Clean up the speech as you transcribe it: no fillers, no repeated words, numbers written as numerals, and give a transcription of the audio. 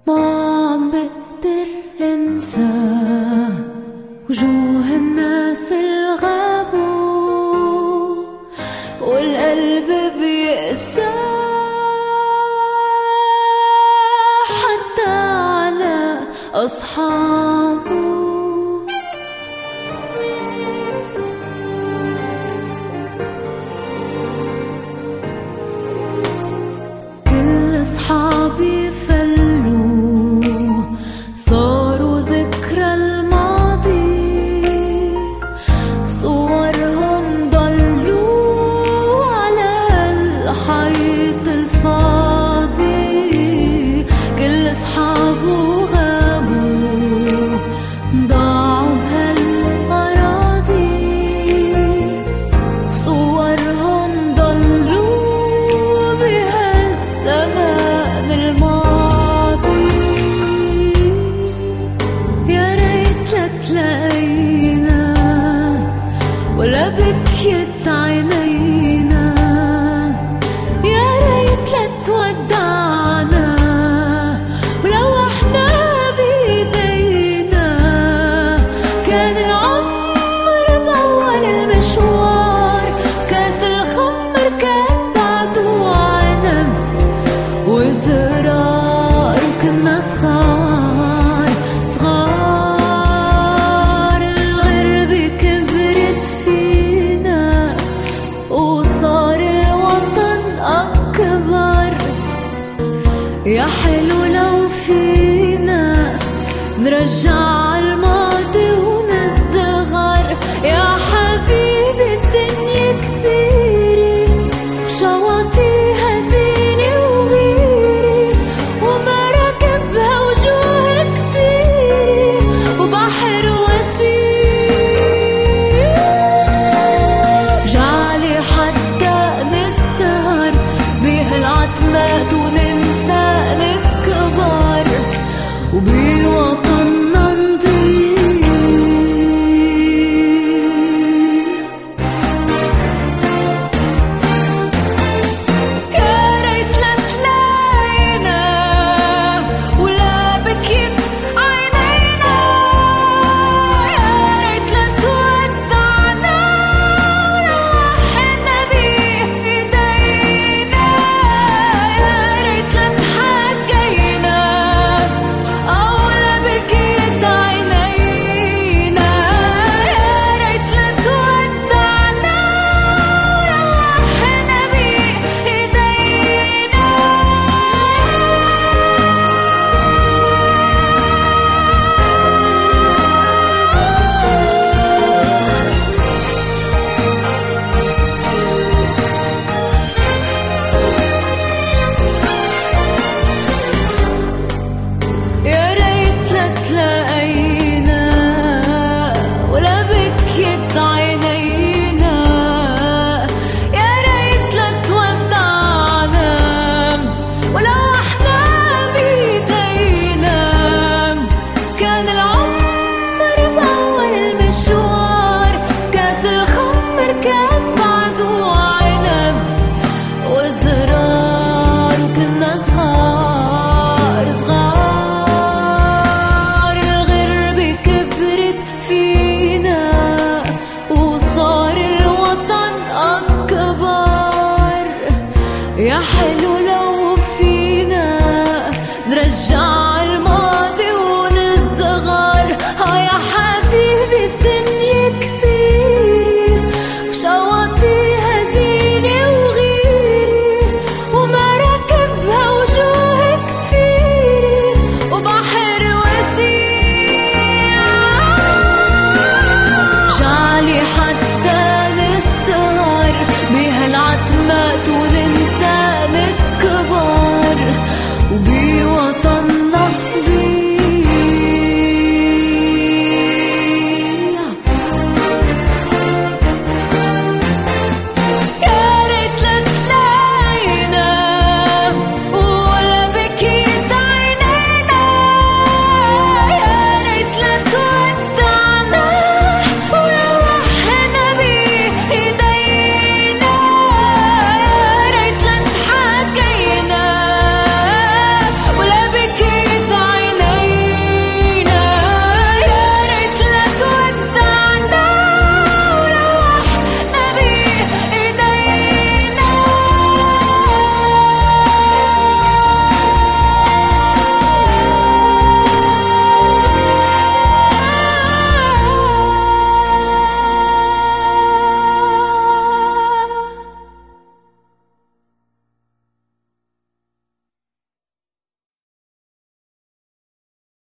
ما عم بقدر انسى وجوه الناس الغابوا والقلب بيقسى حتى على أصحابه. كل أصحابي فلوا صاروا ذكرى الماضي، صورهم ضلوا على الحيط الفاضي. كل أصحابه غابوا ضاعوا بهالأراضي، صورهم ضلوا بهالزمان الماضي. يا ريت لا تلاقينا ولا بكيت عينينا، يا ريت لا تودعنا ولو احنا بيدينا. كان العمر بأول المشوار، كاس الخمر كان بعده عنب وزرار، وكنا صغار صغار. الغربة كبرت فينا وصار الوطن أكبر. يا حلو لو فينا نرجع الماضي ونصغر. يا حبيبي الدنيا كبيرة وشواطئها زينة وغيرة ومراكبها وجوه كتيرة وبحر وسيع. جعلي حتى نسهر بهالعتمات وننسى نكبر وبوطننا نضيع. يا ريت لا تلاقينا ولا بكيت عينينا، يا ريت لا تودعنا ولو احنا بإيدينا. يا ريت لا تحكينا أو لا بكيت عينينا، يا ريت لا تودعنا ولو احنا بإيدينا. يا ريت لا تلاقينا ولا بكيت عينينا، يا ريت لا تودعنا ولو احنا بيدينا. كان العمر بأول المشوار، كاس الخمر كان بعده عنب وزرار، وكنا صغار صغار. الغربة كبرت فينا وصار الوطن أكبر. يا حلو لو فينا نرجع